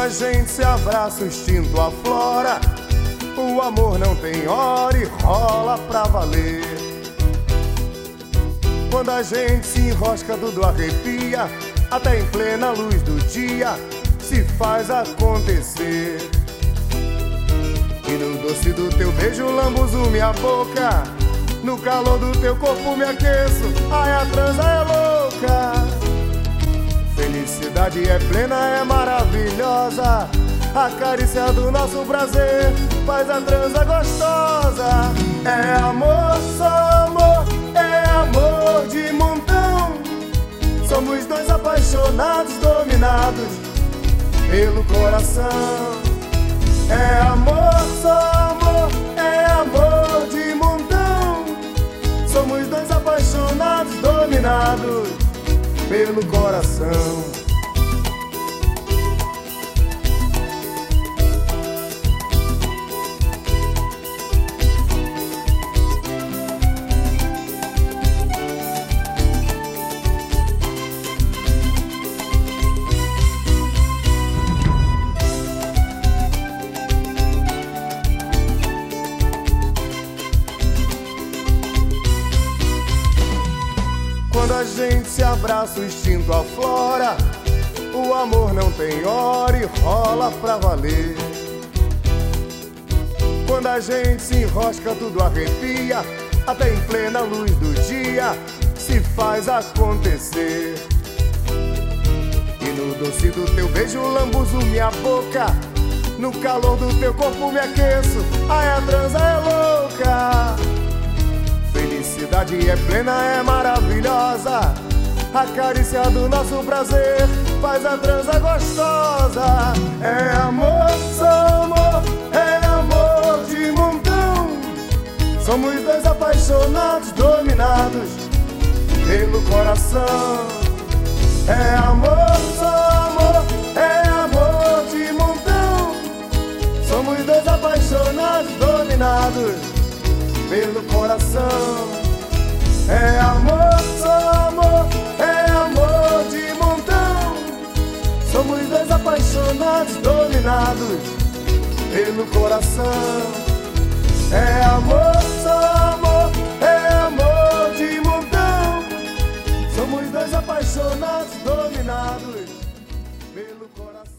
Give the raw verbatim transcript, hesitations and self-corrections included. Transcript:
a gente se abraça, o instinto aflora. O amor não tem hora e rola pra valer. Quando a gente se enrosca, tudo arrepia. Até em plena luz do dia se faz acontecer. E no doce do teu beijo lambuzo minha boca. No calor do teu corpo me aqueço. Ai, a transa é louca. Felicidade é plena, é maravilhosa. A carícia do nosso prazer faz a transa gostosa. É amor, só amor, é amor de montão. Somos dois apaixonados, dominados pelo coração. É amor, só amor, é amor de montão. Somos dois apaixonados, dominados pelo coração. Quando a gente se abraça, o instinto aflora. O amor não tem hora e rola pra valer. Quando a gente se enrosca, tudo arrepia. Até em plena luz do dia se faz acontecer. E no doce do teu beijo lambuzo minha boca. No calor do teu corpo me aqueço. Ai, a transa é louca. Felicidade é plena, é maravilhosa. A carícia do nosso prazer faz a transa gostosa. É amor, só amor, é amor de montão. Somos dois apaixonados, dominados pelo coração. É amor, só amor, é amor de montão. Somos dois apaixonados, dominados pelo coração. É amor, só amor, é amor de montão. Somos dois apaixonados, dominados pelo coração. É amor, só amor, é amor de montão. Somos dois apaixonados, dominados pelo coração.